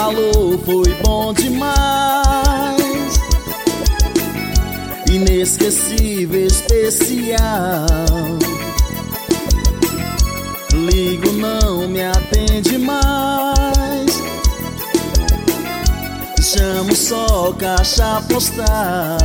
alô foi bom demais, inesquecível, especial. Ligo, não me atende mais, chamo só caixa postal.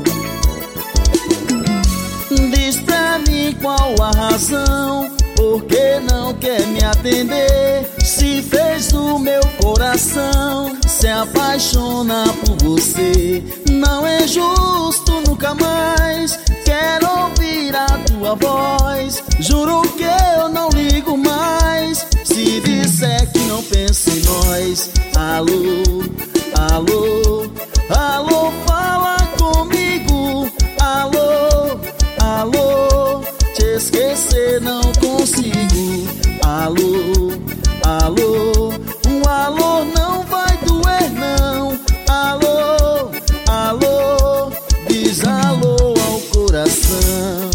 Diz pra mim qual a razão, por que não quer me atender? Se fez do meu coração se apaixona por você. Não é justo, nunca mais quero ouvir a tua voz. Juro que eu não ligo mais se disser que não penso em nós. Alô, alô, alô, fala comigo. Alô, alô, te esquecer não consigo. Alô, alô, um alô não vai doer não. Alô, alô, diz alô ao coração.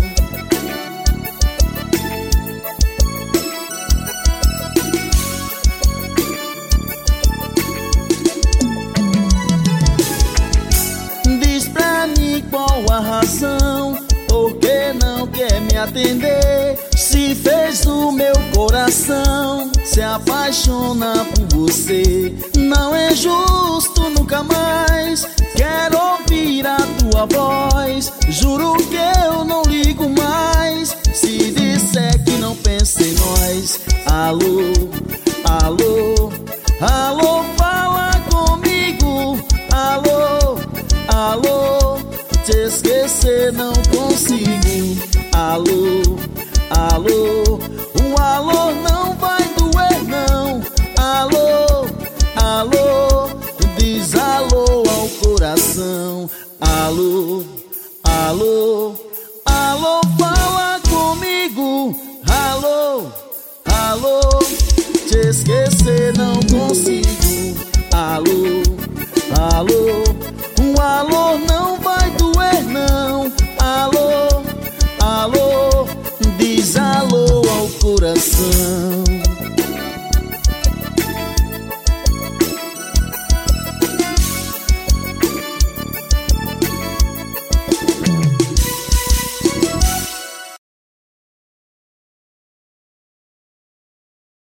Diz pra mim qual a razão, por que não quer me atender? Se fez do meu coração se apaixona por você. Não é justo, nunca mais quero ouvir a tua voz. Juro que eu não ligo mais se disser que não pensa em nós. Alô, alô, alô, fala comigo. Alô, alô, te esquecer não consigo. Alô, alô, um alô não vai doer não. Alô, alô, diz alô ao coração. Alô, alô, alô, fala comigo. Alô, alô, te esquecer não consigo. Alô, alô, um alô não vai doer não. Alô, alô, diz alô ao coração.